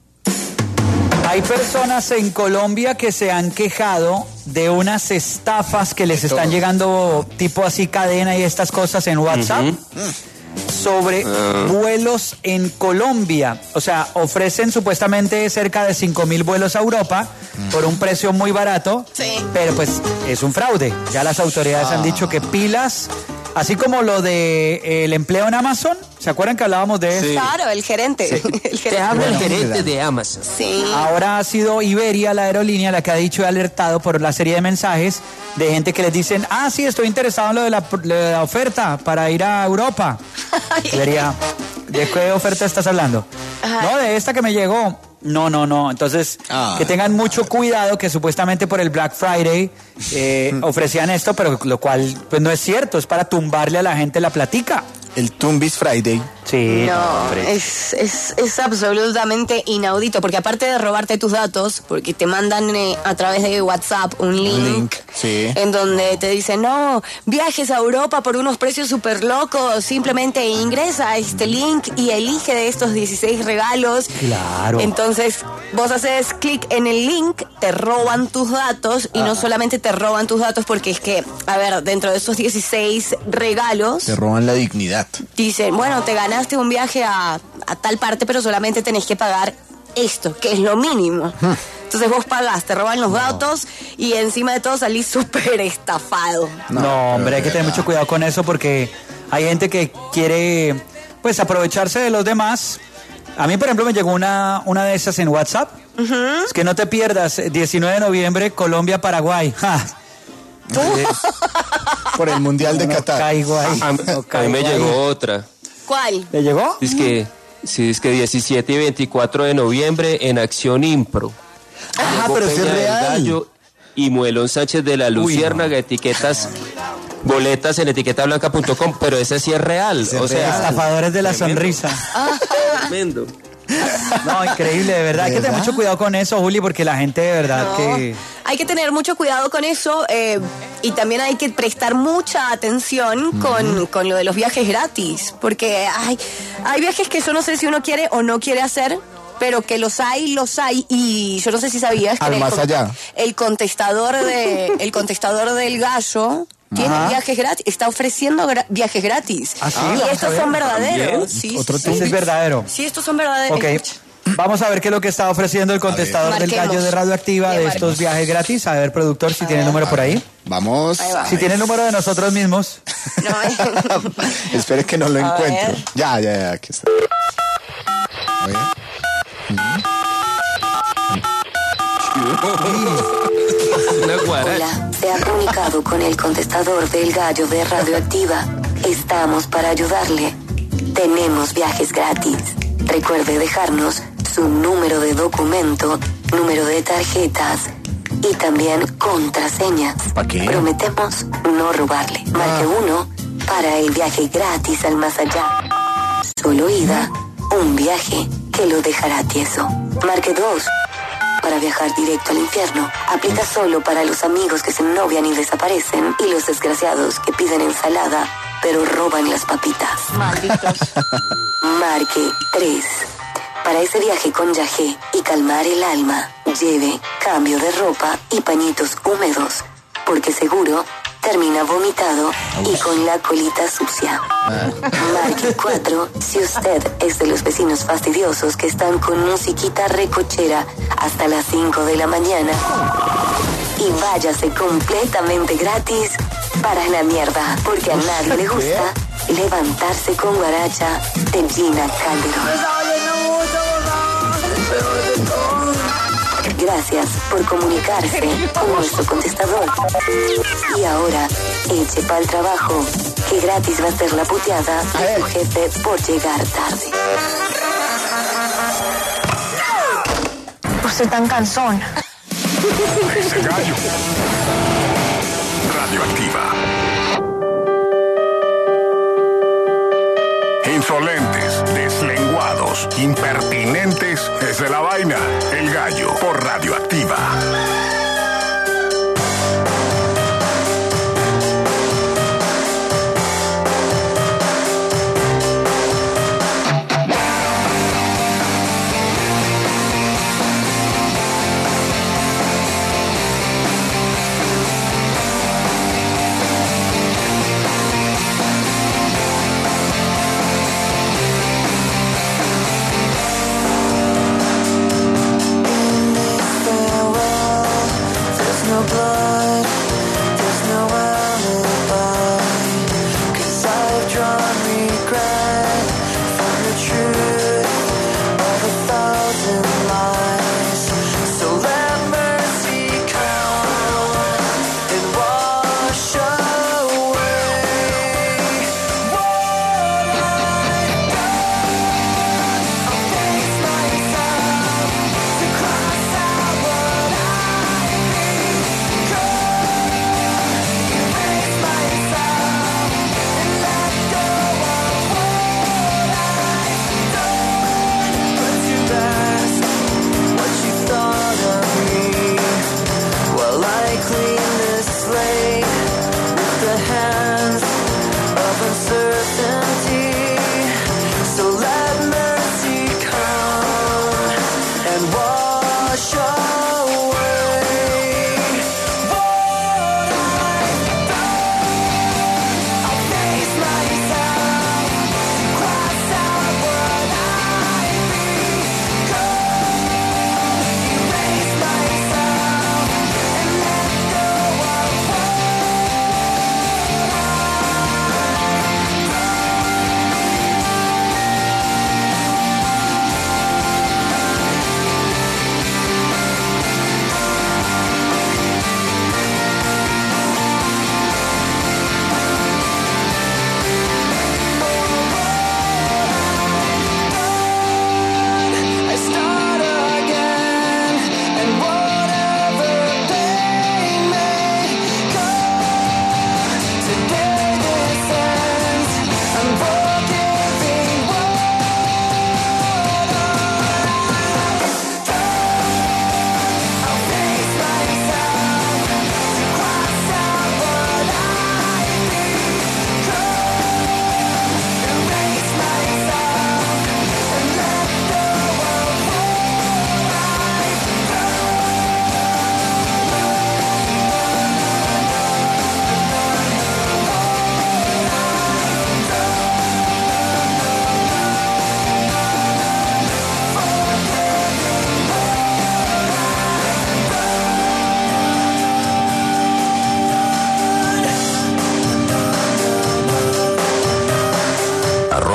Hay personas en Colombia que se han quejado de unas estafas que les están llegando tipo así cadena y estas cosas en WhatsApp sobre vuelos en Colombia. O sea, ofrecen supuestamente cerca de 5.000 vuelos a Europa por un precio muy barato, pero pues es un fraude. Ya las autoridades han dicho que pilas, así como lo de el empleo en Amazon. ¿Se acuerdan que hablábamos de eso? Claro, el gerente. Sí. Te habla el gerente de Amazon. Sí. Ahora ha sido Iberia, la aerolínea, la que ha dicho y alertado por la serie de mensajes de gente que les dicen, sí, estoy interesado en lo de la oferta para ir a Europa. Iberia, ¿de qué oferta estás hablando? No, de esta que me llegó. No. Entonces, que tengan mucho cuidado, que supuestamente por el Black Friday ofrecían esto, pero lo cual pues no es cierto, es para tumbarle a la gente la platica. El Tumbis Friday. Sí. No, es absolutamente inaudito, porque aparte de robarte tus datos, porque te mandan a través de WhatsApp un link. En donde te dicen, no, viajes a Europa por unos precios súper locos, simplemente ingresa a este link y elige de estos 16 regalos. Claro. Entonces, vos haces clic en el link, te roban tus datos, y no solamente te roban tus datos, porque es que, a ver, dentro de esos 16 regalos... Te roban la dignidad. Dicen, bueno, te ganaste un viaje a tal parte, pero solamente tenés que pagar esto, que es lo mínimo. Entonces vos pagás, te roban los datos y encima de todo salís súper estafado. No, hombre, hay que tener mucho cuidado con eso porque hay gente que quiere, pues, aprovecharse de los demás. A mí, por ejemplo, me llegó una de esas en WhatsApp. Es que no te pierdas, 19 de noviembre, Colombia-Paraguay. Por el Mundial de Qatar. A mí me llegó otra. ¿Cuál? ¿Le llegó? Es que 17 y 24 de noviembre en Acción Impro. Diego pero ese Peña es del real. Gallo y Muelón Sánchez de la Luciérnaga, etiquetas, boletas en etiquetablanca.com, pero ese sí es real. Estafadores de la sonrisa. Tremendo. No, increíble, de verdad. Hay que tener mucho cuidado con eso, Juli, porque la gente de verdad No. que... Hay que tener mucho cuidado con eso y también hay que prestar mucha atención con lo de los viajes gratis, porque hay viajes que yo no sé si uno quiere o no quiere hacer, pero que los hay, y yo no sé si sabías que Al más allá. el contestador del Gallo tiene Ajá. viajes gratis, está ofreciendo viajes gratis. ¿Ah, sí? Y Vamos a estos ver. son verdaderos. ¿También? Sí, Otro sí, tip es verdadero. Sí, estos son verdaderos. Ok, vamos a ver qué es lo que está ofreciendo el contestador del Marquemos. Gallo de Radioactiva de estos viajes gratis. A ver, productor, si tiene el número por ahí. Vamos. Si tiene el número de nosotros mismos. Espere que no lo A encuentro. ver. Ya, aquí está. A ver. Hola, se ha comunicado con el contestador del Gallo de Radioactiva. Estamos para ayudarle. Tenemos viajes gratis. Recuerde dejarnos su número de documento, número de tarjetas y también contraseñas. ¿Para qué? Prometemos no robarle. Marque 1 para el viaje gratis al más allá. Solo ida, un viaje que lo dejará tieso. Marque 2 para viajar directo al infierno. Aplica solo para los amigos que se novian y desaparecen y los desgraciados que piden ensalada pero roban las papitas. Malditos. Marque 3. Para ese viaje con yagé y calmar el alma, lleve cambio de ropa y pañitos húmedos, porque seguro termina vomitado y con la colita sucia. Marque 4 si usted es de los vecinos fastidiosos que están con musiquita recochera hasta las 5 de la mañana. Y váyase completamente gratis para la mierda, porque a nadie le gusta levantarse con guaracha de Gina Calderón. Gracias por comunicarse con nuestro contestador. Y ahora, eche pa'l trabajo, que gratis va a ser la puteada de su jefe por llegar tarde. Por ser tan cansón. Ese gallo. Radioactiva. Insolentes, deslenguados, impertinentes, es de la vaina. El Gallo por Radioactiva. Farewell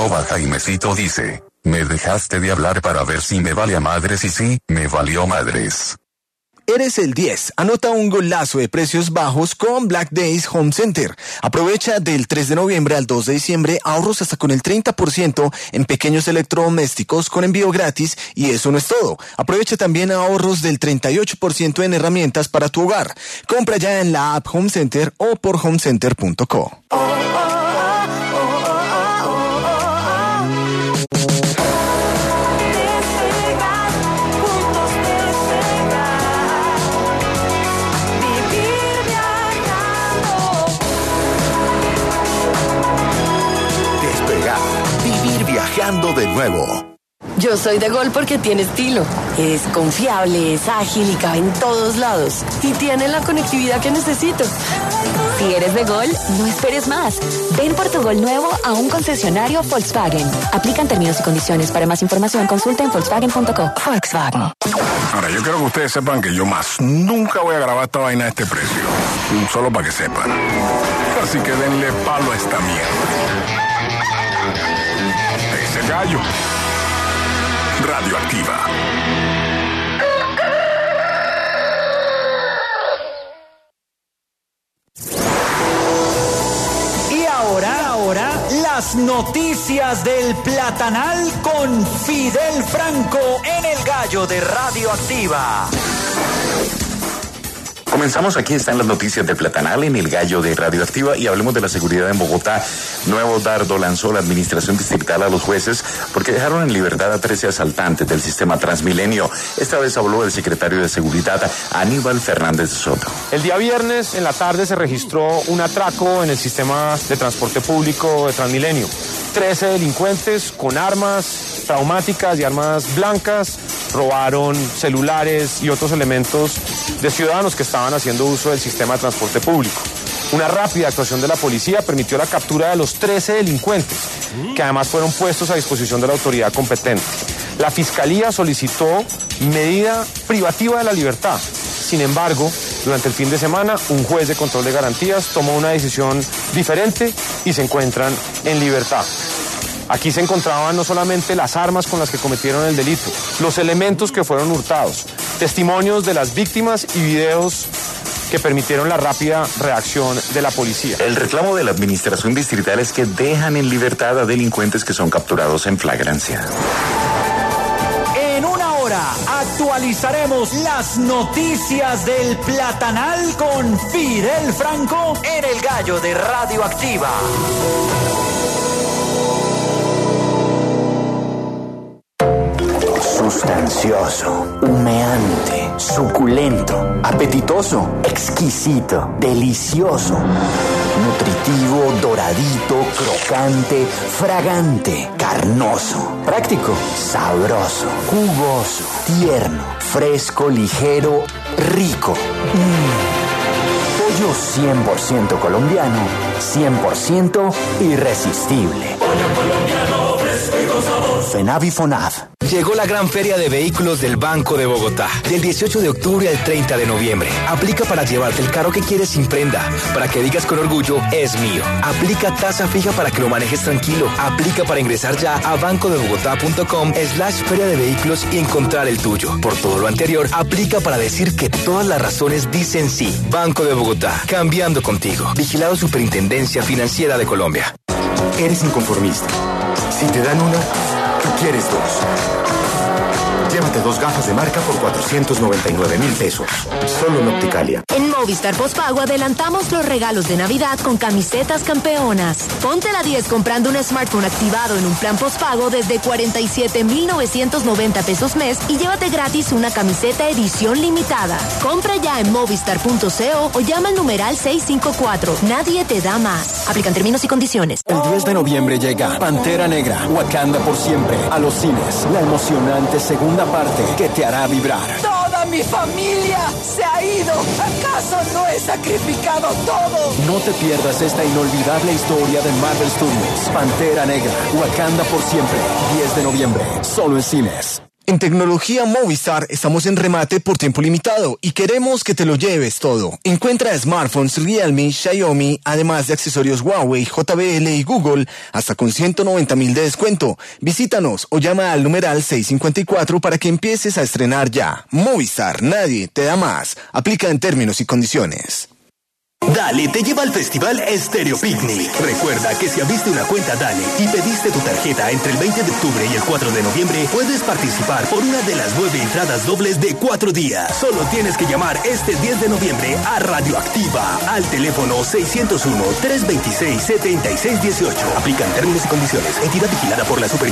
@Jaimecito dice, me dejaste de hablar para ver si me vale a madres y sí, me valió madres. Eres el 10. Anota un golazo de precios bajos con Black Days Home Center. Aprovecha del 3 de noviembre al 2 de diciembre ahorros hasta con el 30% en pequeños electrodomésticos con envío gratis, y eso no es todo. Aprovecha también ahorros del 38% en herramientas para tu hogar. Compra ya en la app Home Center o por homecenter.co. Viajando de nuevo. Yo soy de Gol porque tiene estilo. Es confiable, es ágil y cabe en todos lados. Y tiene la conectividad que necesito. Si eres de Gol, no esperes más. Ven por tu Gol nuevo a un concesionario Volkswagen. Aplican términos y condiciones. Para más información, consulta en Volkswagen.co. Volkswagen. Ahora, yo quiero que ustedes sepan que yo más nunca voy a grabar esta vaina a este precio. Solo para que sepan. Así que denle palo a esta mierda. Ese gallo. Radioactiva. Y ahora, las noticias del Platanal con Fidel Franco en el Gallo de Radioactiva. Comenzamos, aquí están las noticias del Platanal en el Gallo de Radioactiva y hablemos de la seguridad en Bogotá. Nuevo dardo lanzó la administración distrital a los jueces porque dejaron en libertad a 13 asaltantes del sistema Transmilenio. Esta vez habló el secretario de Seguridad, Aníbal Fernández de Soto. El día viernes en la tarde se registró un atraco en el sistema de transporte público de Transmilenio. 13 delincuentes con armas traumáticas y armas blancas robaron celulares y otros elementos de ciudadanos que estaban haciendo uso del sistema de transporte público. Una rápida actuación de la policía permitió la captura de los 13 delincuentes, que además fueron puestos a disposición de la autoridad competente. La Fiscalía solicitó medida privativa de la libertad. Sin embargo, durante el fin de semana, un juez de control de garantías tomó una decisión diferente y se encuentran en libertad. Aquí se encontraban no solamente las armas con las que cometieron el delito, los elementos que fueron hurtados, testimonios de las víctimas y videos que permitieron la rápida reacción de la policía. El reclamo de la administración distrital es que dejan en libertad a delincuentes que son capturados en flagrancia. En una hora actualizaremos las noticias del Platanal con Fidel Franco en el Gallo de Radioactiva. Sustancioso, humeante, suculento, apetitoso, exquisito, delicioso, nutritivo, doradito, crocante, fragante, carnoso, práctico, sabroso, jugoso, tierno, fresco, ligero, rico. Pollo 100% colombiano, 100% irresistible. Pollo colombiano, fresco y con sabor. FENAVI FONAV. Llegó la gran feria de vehículos del Banco de Bogotá, del 18 de octubre al 30 de noviembre. Aplica para llevarte el carro que quieres sin prenda, para que digas con orgullo, es mío. Aplica tasa fija para que lo manejes tranquilo. Aplica para ingresar ya a bancodebogotá.com/feria de vehículos y encontrar el tuyo. Por todo lo anterior, aplica para decir que todas las razones dicen sí. Banco de Bogotá, cambiando contigo. Vigilado Superintendencia Financiera de Colombia. Eres inconformista. Si te dan una, tú quieres dos. Llévate 2 gafas de marca por 499,000 pesos. Solo en Opticalia. En Movistar Postpago adelantamos los regalos de Navidad con camisetas campeonas. Ponte la 10 comprando un smartphone activado en un plan postpago desde 47,990 pesos mes y llévate gratis una camiseta edición limitada. Compra ya en movistar.co o llama al numeral 654. Nadie te da más. Aplican términos y condiciones. El 10 de noviembre llega Pantera Negra, Wakanda por siempre, a los cines. La emocionante segunda parte que te hará vibrar. ¡Toda mi familia se ha ido! ¿Acaso no he sacrificado todo? No te pierdas esta inolvidable historia de Marvel Studios. Pantera Negra, Wakanda por siempre, 10 de noviembre, solo en cines. En Tecnología Movistar estamos en remate por tiempo limitado y queremos que te lo lleves todo. Encuentra smartphones Realme, Xiaomi, además de accesorios Huawei, JBL y Google, hasta con 190.000 de descuento. Visítanos o llama al numeral 654 para que empieces a estrenar ya. Movistar, nadie te da más. Aplica en términos y condiciones. Dale te lleva al festival Stereo Picnic. Recuerda que si abriste una cuenta Dale y pediste tu tarjeta entre el 20 de octubre y el 4 de noviembre, puedes participar por una de las 9 entradas dobles de 4 días. Solo tienes que llamar este 10 de noviembre a Radioactiva al teléfono 601-326-7618. Aplican términos y condiciones. Entidad vigilada por la Superintendencia